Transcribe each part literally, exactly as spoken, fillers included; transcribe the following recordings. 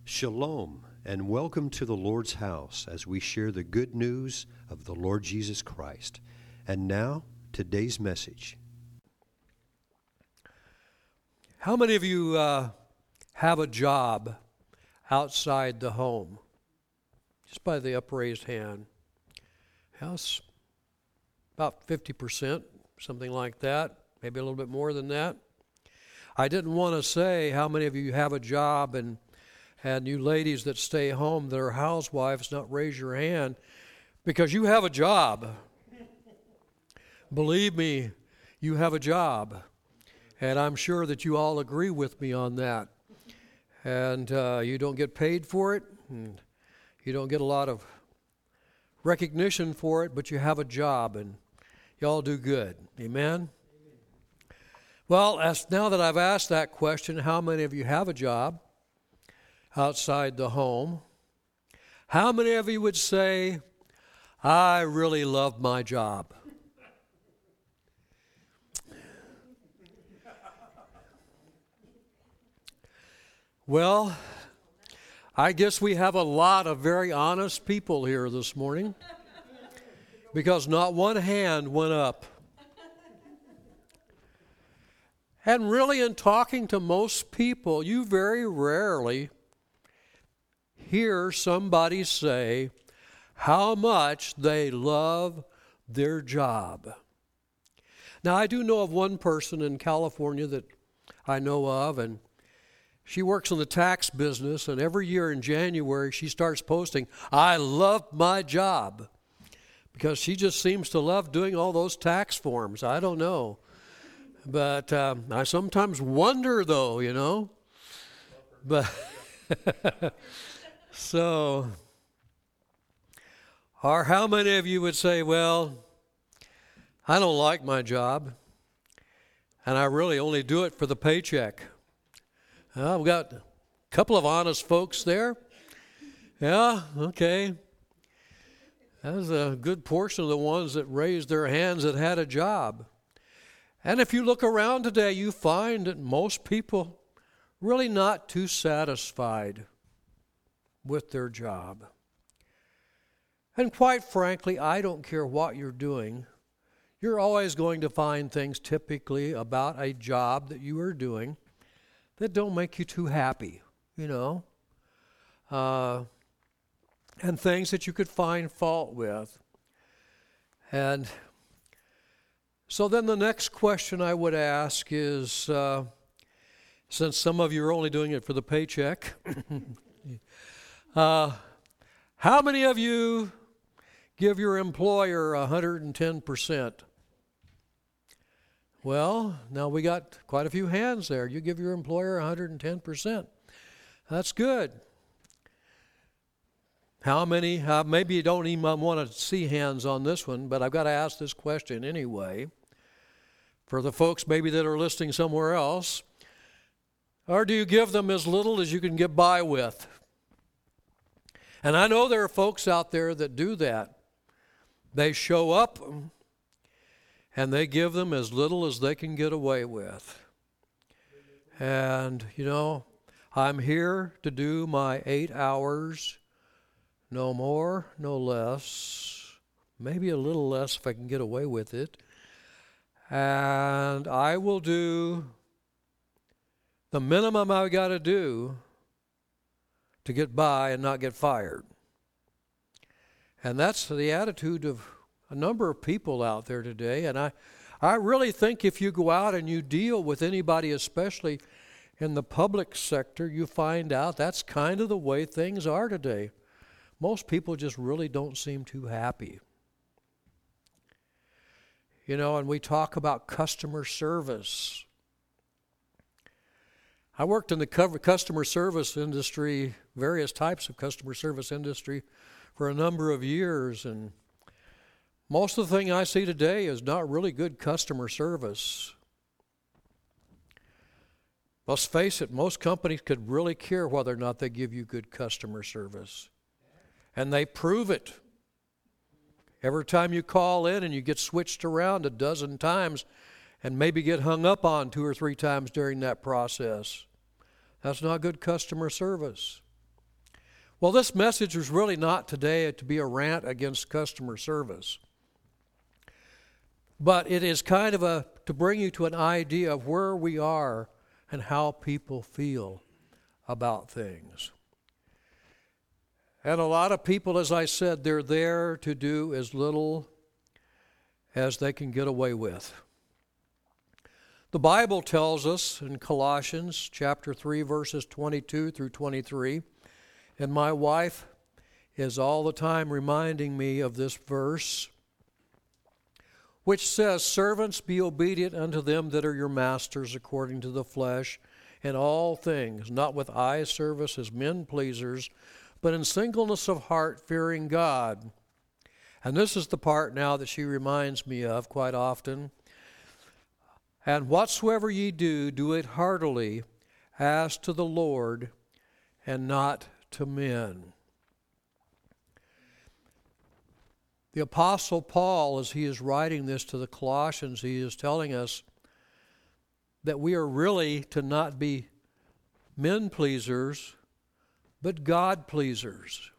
Shalom, and welcome to the Lord's house as we share the good news of the Lord Jesus Christ. And now, today's message. How many of you uh, have a job outside the home? Just by the upraised hand. Yes, about fifty percent, something like that, maybe a little bit more than that. I didn't want to say how many of you have a job and and you ladies that stay home that are housewives not raise your hand because you have a job. Believe me, you have a job. And I'm sure that you all agree with me on that. And uh, you don't get paid for it. And you don't get a lot of recognition for it, but you have a job and you all do good. Amen? Well, as now that I've asked that question, how many of you have a job outside the home? How many of you would say, I really love my job? Well, I guess we have a lot of very honest people here this morning because not one hand went up. And really, in talking to most people, you very rarely hear somebody say how much they love their job. Now, I do know of one person in California that I know of, and she works in the tax business, and every year in January she starts posting, I love my job, because she just seems to love doing all those tax forms. I don't know. But um, I sometimes wonder, though, you know. But so, or how many of you would say, well, I don't like my job, and I really only do it for the paycheck. Uh, we've got a couple of honest folks there. Yeah, okay. That was a good portion of the ones that raised their hands that had a job. And if you look around today, you find that most people really not too satisfied with their job. And quite frankly, I don't care what you're doing. You're always going to find things typically about a job that you are doing that don't make you too happy, you know, uh, and things that you could find fault with. And so then the next question I would ask is, uh, since some of you are only doing it for the paycheck, uh, how many of you give your employer one hundred ten percent? Well, now we got quite a few hands there. You give your employer one hundred ten percent. That's good. How many, uh, maybe you don't even want to see hands on this one, but I've got to ask this question anyway. For the folks maybe that are listening somewhere else, or do you give them as little as you can get by with? And I know there are folks out there that do that. They show up and they give them as little as they can get away with. And, you know, I'm here to do my eight hours, no more, no less, maybe a little less if I can get away with it. And I will do the minimum I've got to do to get by and not get fired. And that's the attitude of a number of people out there today. And I, I really think if you go out and you deal with anybody, especially in the public sector, you find out that's kind of the way things are today. Most people just really don't seem too happy. You know, and we talk about customer service. I worked in the customer service industry, various types of customer service industry, for a number of years, and most of the thing I see today is not really good customer service. Let's face it, most companies could really care whether or not they give you good customer service. And they prove it. Every time you call in and you get switched around a dozen times and maybe get hung up on two or three times during that process, that's not good customer service. Well, this message was really not today to be a rant against customer service. But it is kind of a to bring you to an idea of where we are and how people feel about things. And a lot of people, as I said, they're there to do as little as they can get away with. The Bible tells us in Colossians chapter three, verses twenty-two through twenty-three, and my wife is all the time reminding me of this verse, which says, "Servants, be obedient unto them that are your masters according to the flesh, in all things, not with eye service as men pleasers, but in singleness of heart, fearing God." And this is the part now that she reminds me of quite often. "And whatsoever ye do, do it heartily, as to the Lord, and not to men." The Apostle Paul, as he is writing this to the Colossians, he is telling us that we are really to not be men pleasers, but God pleasers.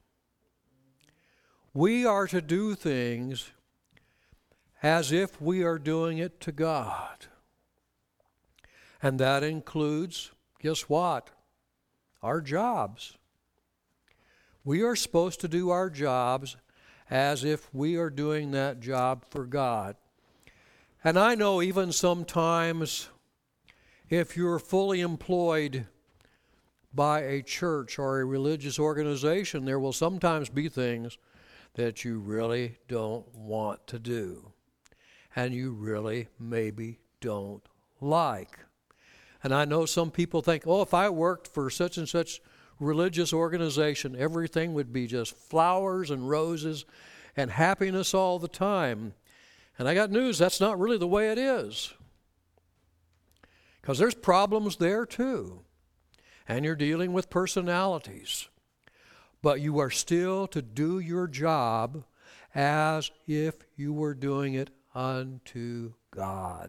We are to do things as if we are doing it to God. And that includes, guess what? Our jobs. We are supposed to do our jobs as if we are doing that job for God. And I know even sometimes if you're fully employed by a church or a religious organization, there will sometimes be things that you really don't want to do and you really maybe don't like. And I know some people think, oh, if I worked for such and such religious organization, everything would be just flowers and roses and happiness all the time. And I got news, that's not really the way it is. Because there's problems there too. And you're dealing with personalities. But you are still to do your job as if you were doing it unto God.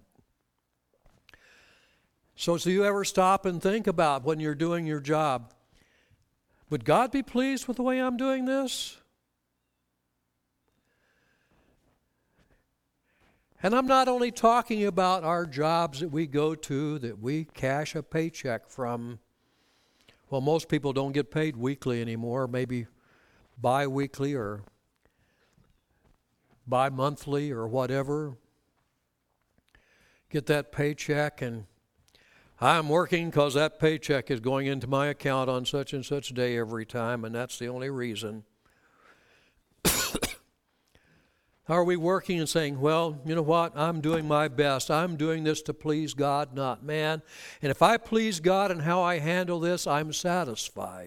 So do you ever stop and think about when you're doing your job, would God be pleased with the way I'm doing this? And I'm not only talking about our jobs that we go to, that we cash a paycheck from. Well, most people don't get paid weekly anymore, maybe bi-weekly or bi-monthly or whatever. Get that paycheck, and I'm working because that paycheck is going into my account on such and such day every time, and that's the only reason. Are we working and saying, well, you know what, I'm doing my best. I'm doing this to please God, not man. And if I please God in how I handle this, I'm satisfied.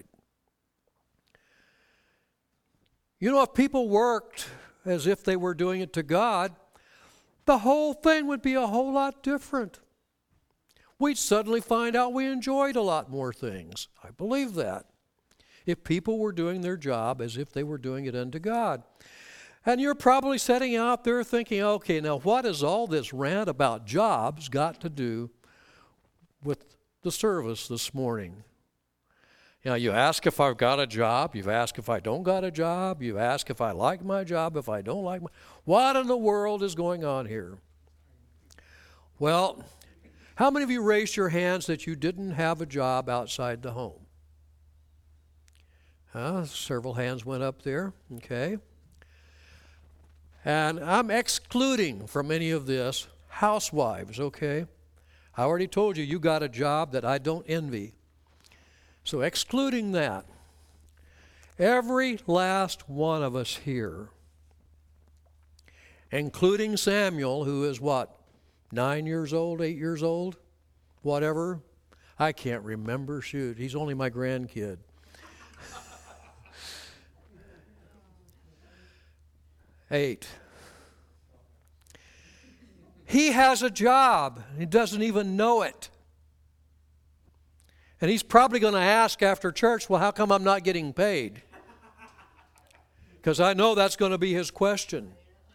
You know, if people worked as if they were doing it to God, the whole thing would be a whole lot different. We'd suddenly find out we enjoyed a lot more things. I believe that. If people were doing their job as if they were doing it unto God. And you're probably sitting out there thinking, okay, now what has all this rant about jobs got to do with the service this morning? You know, you ask if I've got a job. You've asked if I don't got a job. You ask if I like my job, if I don't like my... What in the world is going on here? Well, how many of you raised your hands that you didn't have a job outside the home? Uh, several hands went up there, okay. And I'm excluding from any of this housewives, okay? I already told you, you got a job that I don't envy. So excluding that, every last one of us here, including Samuel, who is what, nine years old, eight years old, whatever? I can't remember, shoot, he's only my grandkid. Eight. He has a job. He doesn't even know it. And he's probably going to ask after church, well, how come I'm not getting paid? Because I know that's going to be his question.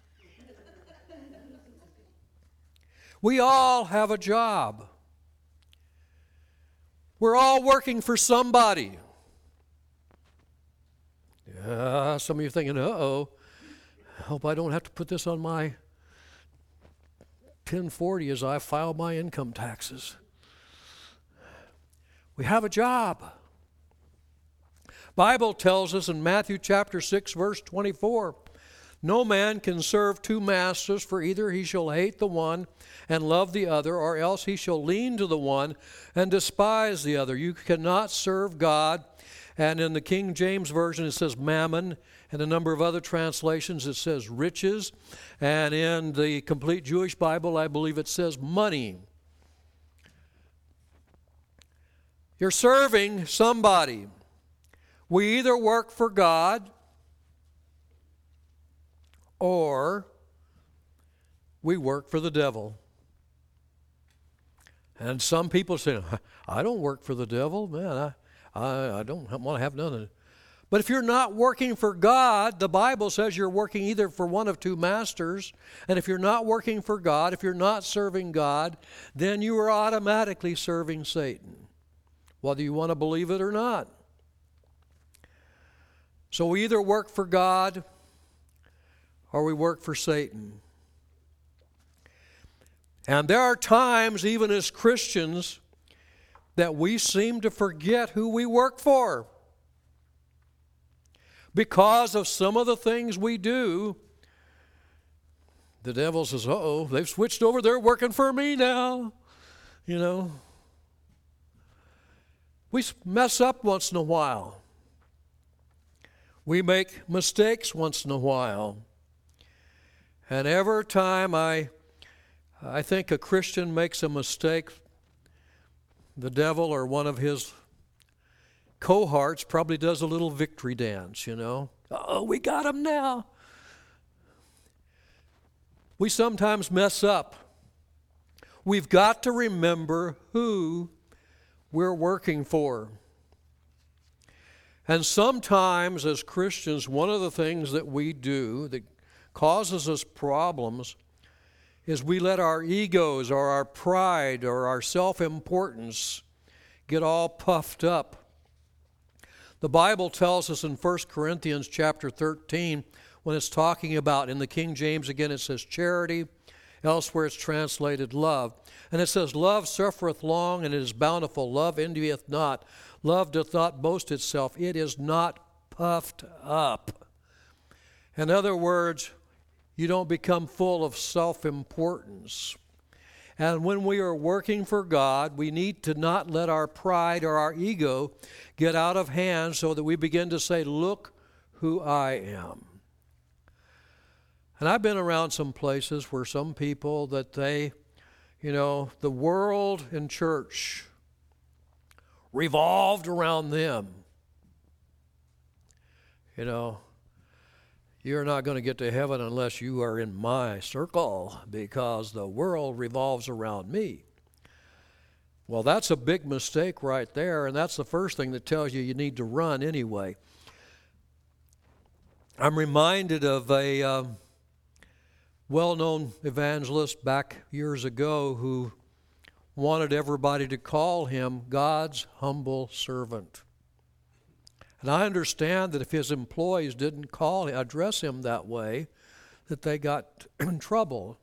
We all have a job. We're all working for somebody. Uh, some of you are thinking, uh-oh, I hope I don't have to put this on my ten forty as I file my income taxes. We have a job. Bible tells us in Matthew chapter six, verse twenty-four, no man can serve two masters, for either he shall hate the one and love the other, or else he shall lean to the one and despise the other. You cannot serve God. And in the King James Version it says mammon, and a number of other translations it says riches, and in the Complete Jewish Bible I believe it says money. You're serving somebody. We either work for God or we work for the devil. And some people say, I don't work for the devil. Man, I, I, I don't want to have none of it. But if you're not working for God, the Bible says you're working either for one of two masters. And if you're not working for God, if you're not serving God, then you are automatically serving Satan, whether you want to believe it or not. So we either work for God or we work for Satan. And there are times, even as Christians, that we seem to forget who we work for. Because of some of the things we do, the devil says, uh-oh, they've switched over, they're working for me now. You know. We mess up once in a while. We make mistakes once in a while. And every time I, I think a Christian makes a mistake, the devil or one of his cohorts probably does a little victory dance, you know. Oh, we got him now. We sometimes mess up. We've got to remember who we're working for. And sometimes as Christians, one of the things that we do that causes us problems is we let our egos or our pride or our self-importance get all puffed up. The Bible tells us in First Corinthians chapter thirteen, when it's talking about, in the King James again it says charity, elsewhere it's translated love. And it says, love suffereth long, and it is bountiful. Love envieth not. Love doth not boast itself. It is not puffed up. In other words, you don't become full of self-importance. And when we are working for God, we need to not let our pride or our ego get out of hand so that we begin to say, look who I am. And I've been around some places where some people that they, you know, the world and church revolved around them. You know, you're not going to get to heaven unless you are in my circle because the world revolves around me. Well, that's a big mistake right there, and that's the first thing that tells you you need to run anyway. I'm reminded of a um, well-known evangelist back years ago who wanted everybody to call him God's humble servant. And I understand that if his employees didn't call him, address him that way, that they got in trouble.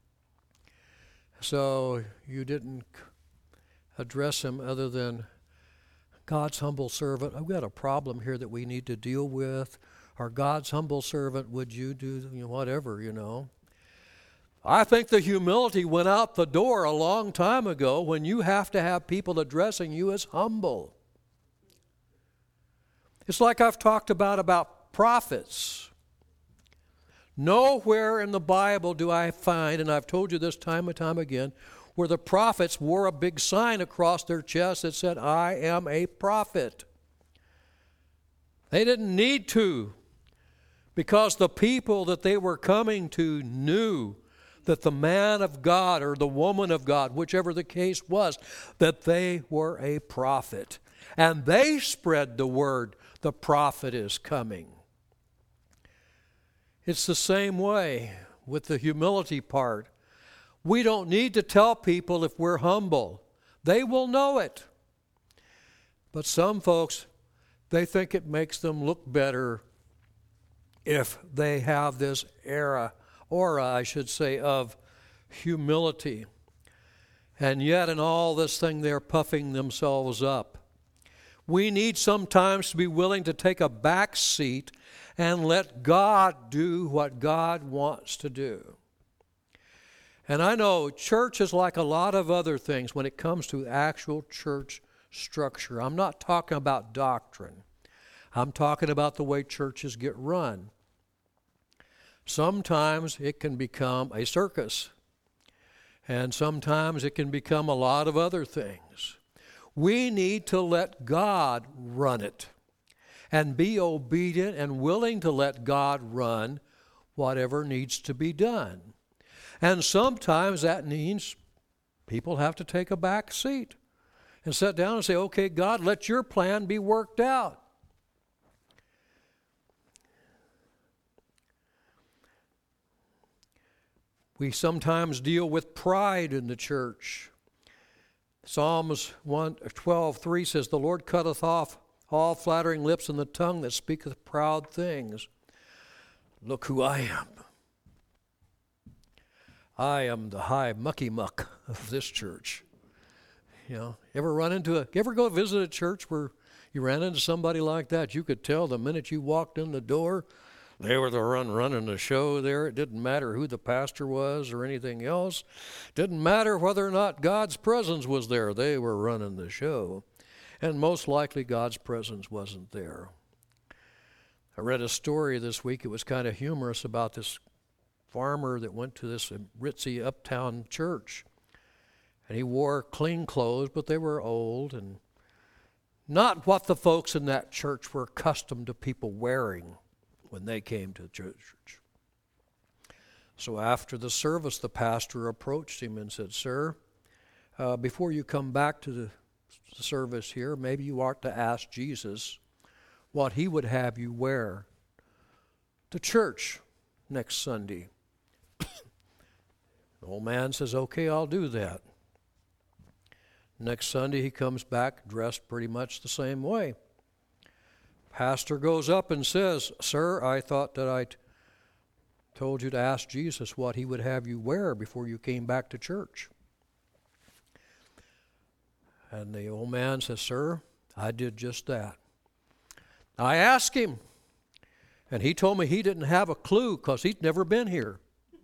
So you didn't address him other than God's humble servant. I've got a problem here that we need to deal with. Or God's humble servant, would you do, you know, whatever, you know. I think the humility went out the door a long time ago when you have to have people addressing you as humble. It's like I've talked about about prophets. Nowhere in the Bible do I find, and I've told you this time and time again, where the prophets wore a big sign across their chest that said, I am a prophet. They didn't need to, because the people that they were coming to knew that the man of God or the woman of God, whichever the case was, that they were a prophet. And they spread the word, the prophet is coming. It's the same way with the humility part. We don't need to tell people if we're humble. They will know it. But some folks, they think it makes them look better if they have this era, aura, I should say, of humility. And yet in all this thing they're puffing themselves up. We need sometimes to be willing to take a back seat and let God do what God wants to do. And I know church is like a lot of other things when it comes to actual church structure. I'm not talking about doctrine. I'm talking about the way churches get run. Sometimes it can become a circus. And sometimes it can become a lot of other things. We need to let God run it and be obedient and willing to let God run whatever needs to be done. And sometimes that means people have to take a back seat and sit down and say, okay, God, let your plan be worked out. We sometimes deal with pride in the church. Psalms one twelve three says, the Lord cutteth off all flattering lips and the tongue that speaketh proud things. Look who I am. I am the high mucky muck of this church. You know, ever run into a, ever go visit a church where you ran into somebody like that? You could tell the minute you walked in the door, they were the run running the show there. It didn't matter who the pastor was or anything else. It didn't matter whether or not God's presence was there. They were running the show. And most likely God's presence wasn't there. I read a story this week. It was kind of humorous about this farmer that went to this ritzy uptown church. And he wore clean clothes, but they were old and not what the folks in that church were accustomed to people wearing when they came to the church. So after the service, the pastor approached him and said, sir, uh, before you come back to the, the service here, maybe you ought to ask Jesus what he would have you wear to church next Sunday. The old man says, okay, I'll do that. Next Sunday he comes back dressed pretty much the same way. Pastor goes up and says, sir, I thought that I t- told you to ask Jesus what he would have you wear before you came back to church. And the old man says, sir, I did just that. I asked him, and he told me he didn't have a clue because he'd never been here.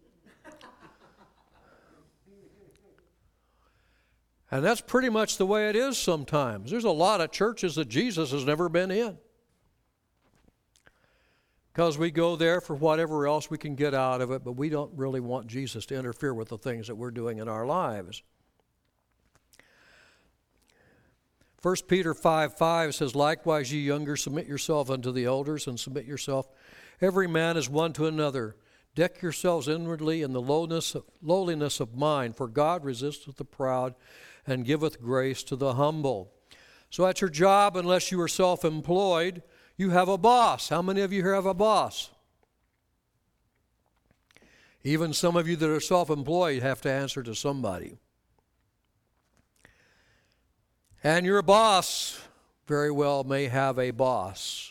And that's pretty much the way it is sometimes. There's a lot of churches that Jesus has never been in. Because we go there for whatever else we can get out of it, but we don't really want Jesus to interfere with the things that we're doing in our lives. First Peter five five says, likewise, ye younger, submit yourself unto the elders, and submit yourself every man as one to another. Deck yourselves inwardly in the lowness of, lowliness of mind, for God resisteth the proud and giveth grace to the humble. So at your job, unless you are self-employed, you have a boss. How many of you here have a boss? Even some of you that are self-employed have to answer to somebody. And your boss very well may have a boss.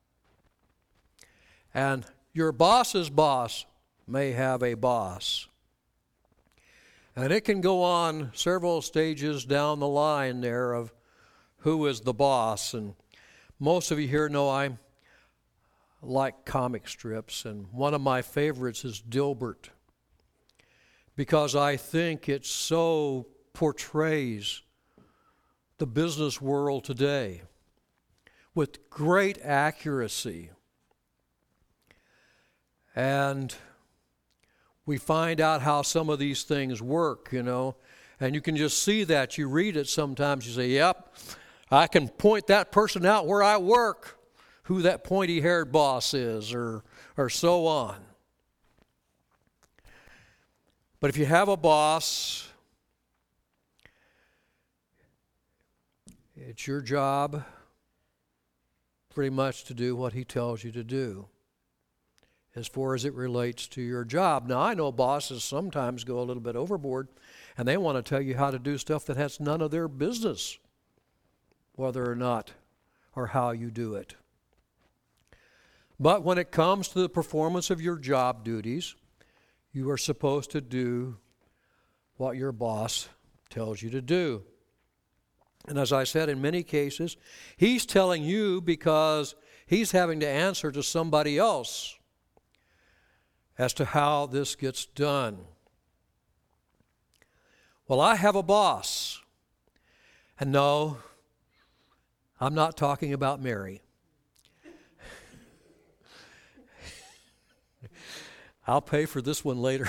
And your boss's boss may have a boss. And it can go on several stages down the line there of who is the boss. And most of you here know I like comic strips, and one of my favorites is Dilbert, because I think it so portrays the business world today with great accuracy. And we find out how some of these things work, you know, and you can just see that. You read it sometimes, you say, yep, I can point that person out where I work, who that pointy-haired boss is, or or so on. But if you have a boss, it's your job pretty much to do what he tells you to do as far as it relates to your job. Now, I know bosses sometimes go a little bit overboard, and they want to tell you how to do stuff that has none of their business, whether or not or how you do it. But when it comes to the performance of your job duties, you are supposed to do what your boss tells you to do. And as I said, in many cases, he's telling you because he's having to answer to somebody else as to how this gets done. Well, I have a boss. And no, I'm not talking about Mary. I'll pay for this one later.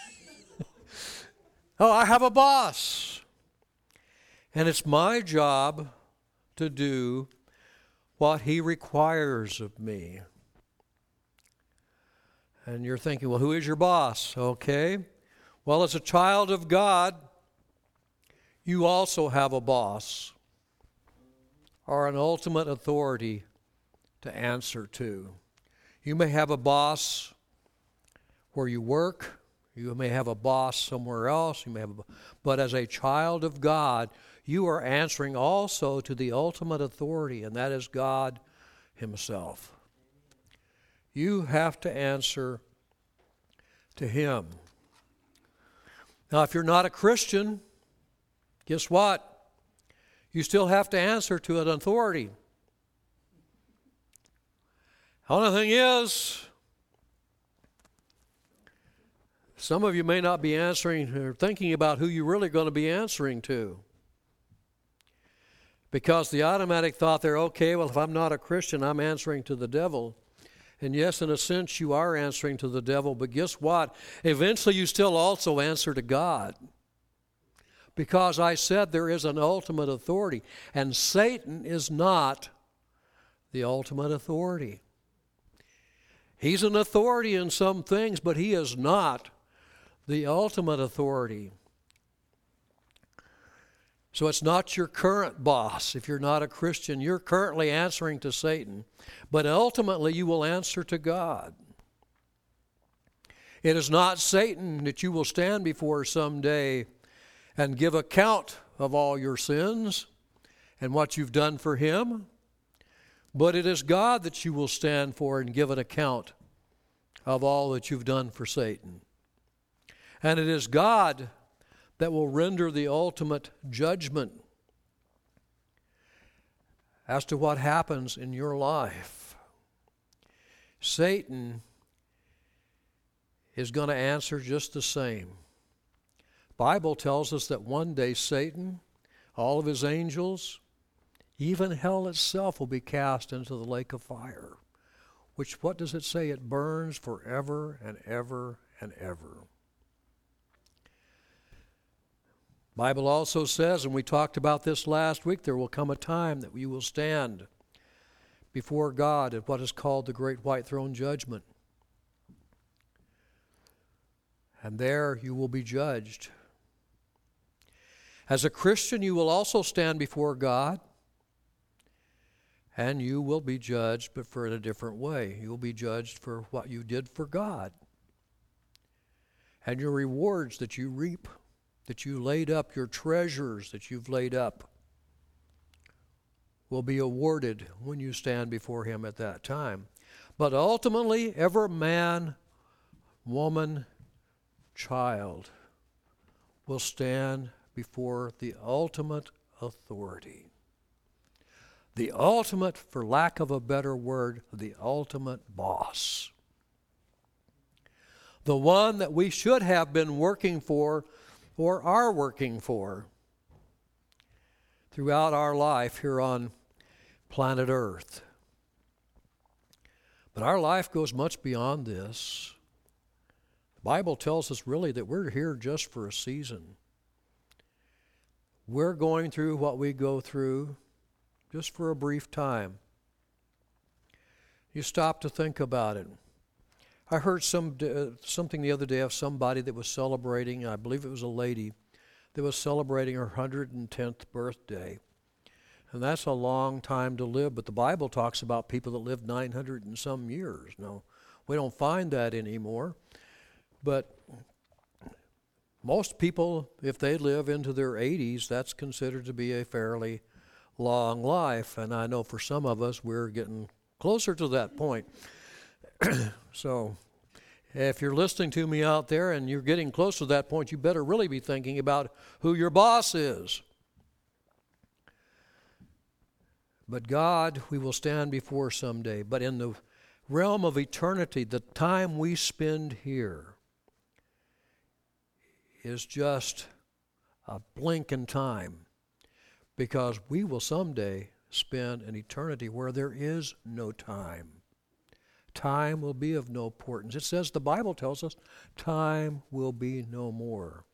Oh, I have a boss. And it's my job to do what he requires of me. And you're thinking, well, who is your boss? Okay. Well, as a child of God, you also have a boss or an ultimate authority to answer to. You may have a boss where you work. You may have a boss somewhere else. You may have a, but as a child of God, you are answering also to the ultimate authority, and that is God himself. You have to answer to him. Now, if you're not a Christian, guess what? You still have to answer to an authority. The only thing is, some of you may not be answering or thinking about who you're really going to be answering to. Because the automatic thought there, okay, well, if I'm not a Christian, I'm answering to the devil. And yes, in a sense, you are answering to the devil, but guess what? Eventually, you still also answer to God. Because I said there is an ultimate authority, and Satan is not the ultimate authority. He's an authority in some things, but he is not the ultimate authority. So it's not your current boss. If you're not a Christian, you're currently answering to Satan, but ultimately you will answer to God. It is not Satan that you will stand before someday and give account of all your sins and what you've done for him, but it is God that you will stand for and give an account of all that you've done for Satan. And it is God that will render the ultimate judgment as to what happens in your life. Satan is going to answer just the same. The Bible tells us that one day Satan, all of his angels, even hell itself will be cast into the lake of fire, which, what does it say? It burns forever and ever and ever. Bible also says, and we talked about this last week, there will come a time that you will stand before God at what is called the Great White Throne Judgment. And there you will be judged. As a Christian, you will also stand before God, and you will be judged, but for in a different way. You will be judged for what you did for God, and your rewards that you reap, that you laid up, your treasures that you've laid up, will be awarded when you stand before him at that time. But ultimately, every man, woman, child will stand before the ultimate authority. The ultimate, for lack of a better word, the ultimate boss. The one that we should have been working for or are working for throughout our life here on planet Earth. But our life goes much beyond this. The Bible tells us really that we're here just for a season. We're going through what we go through just for a brief time. You stop to think about it. I heard some uh, something the other day of somebody that was celebrating, I believe it was a lady, that was celebrating her one hundred tenth birthday. And that's a long time to live, but the Bible talks about people that lived nine hundred and some years. Now, we don't find that anymore, but most people, if they live into their eighties, that's considered to be a fairly long life. And I know for some of us, we're getting closer to that point. So if you're listening to me out there and you're getting close to that point, you better really be thinking about who your boss is. But God, we will stand before someday. But in the realm of eternity, the time we spend here is just a blink in time, because we will someday spend an eternity where there is no time. Time will be of no importance. It says, the Bible tells us, time will be no more.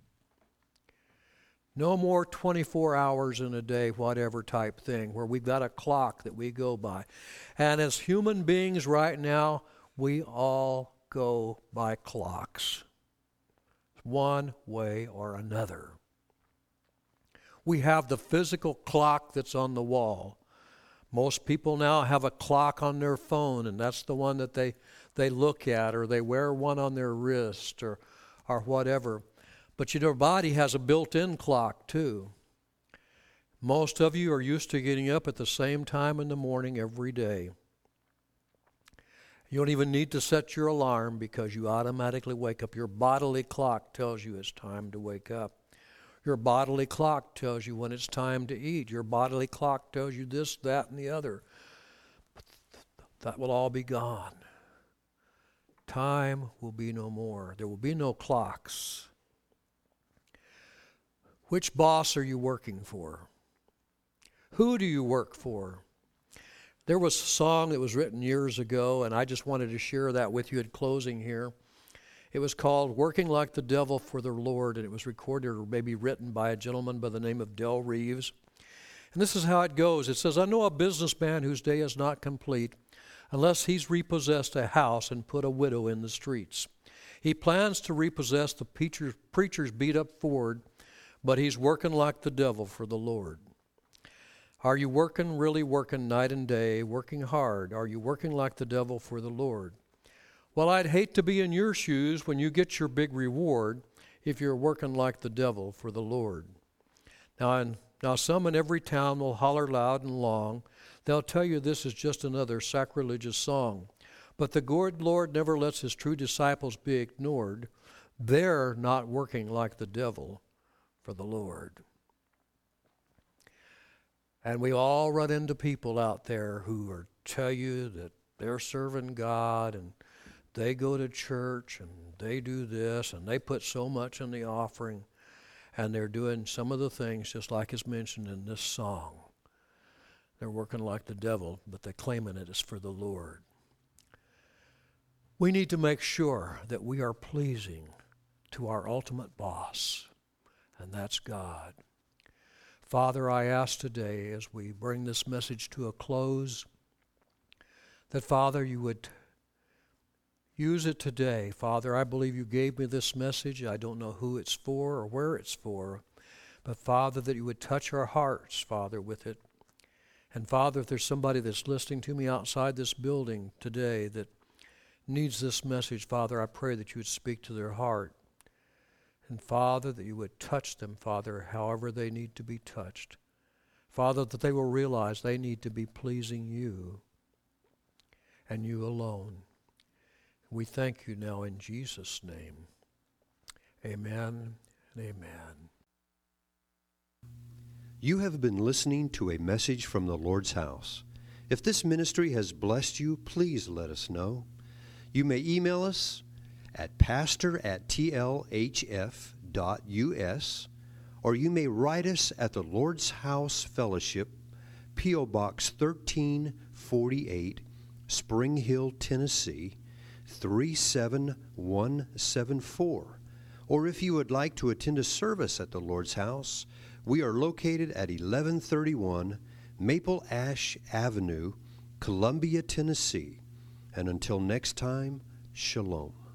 No more twenty-four hours in a day, whatever type thing, where we've got a clock that we go by. And as human beings right now, we all go by clocks, one way or another. We have the physical clock that's on the wall. Most people now have a clock on their phone, and that's the one that they, they look at, or they wear one on their wrist, or, or whatever. But your body has a built-in clock too. Most of you are used to getting up at the same time in the morning every day. You don't even need to set your alarm because you automatically wake up. Your bodily clock tells you it's time to wake up. Your bodily clock tells you when it's time to eat. Your bodily clock tells you this, that, and the other. But that will all be gone. Time will be no more. There will be no clocks. Which boss are you working for? Who do you work for? There was a song that was written years ago, and I just wanted to share that with you in closing here. It was called Working Like the Devil for the Lord, and it was recorded or maybe written by a gentleman by the name of Del Reeves. And this is how it goes. It says, I know a businessman whose day is not complete unless he's repossessed a house and put a widow in the streets. He plans to repossess the preacher's, preacher's beat-up Ford, but he's working like the devil for the Lord. Are you working, really working night and day, working hard? Are you working like the devil for the Lord? Well, I'd hate to be in your shoes when you get your big reward if you're working like the devil for the Lord. Now, and, now some in every town will holler loud and long. They'll tell you this is just another sacrilegious song. But the good Lord never lets his true disciples be ignored. They're not working like the devil for the Lord. And we all run into people out there who are tell you that they're serving God and they go to church and they do this and they put so much in the offering, and they're doing some of the things just like is mentioned in this song. They're working like the devil, but they're claiming it is for the Lord. We need to make sure that we are pleasing to our ultimate boss, and that's God. Father, I ask today as we bring this message to a close that, Father, you would use it today. Father, I believe you gave me this message. I don't know who it's for or where it's for, but Father, that you would touch our hearts, Father, with it. And Father, if there's somebody that's listening to me outside this building today that needs this message, Father, I pray that you would speak to their heart. And Father, that you would touch them, Father, however they need to be touched. Father, that they will realize they need to be pleasing you and you alone. We thank you now in Jesus' name. Amen and amen. You have been listening to a message from the Lord's house. If this ministry has blessed you, please let us know. You may email us at pastor at t l h f dot u s, or you may write us at the Lord's House Fellowship, P O Box thirteen forty-eight, Spring Hill, Tennessee, three seven one seven four. Or if you would like to attend a service at the Lord's House, we are located at eleven thirty-one Maple Ash Avenue, Columbia, Tennessee. And until next time, shalom.